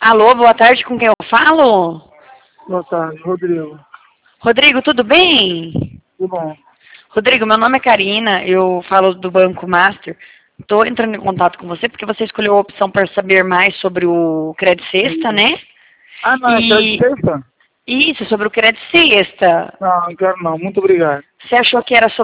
Alô, boa tarde, com quem eu falo? Boa tarde, Rodrigo. Rodrigo, tudo bem? Tudo bom? Rodrigo, meu nome é Karina, eu falo do Banco Master. Estou entrando em contato com você porque você escolheu a opção para saber mais sobre o Crédito Sexta, né? Ah, não, é de sexta? Isso, sobre o Crédito Sexta. Não quero não. Muito obrigado. Você achou que era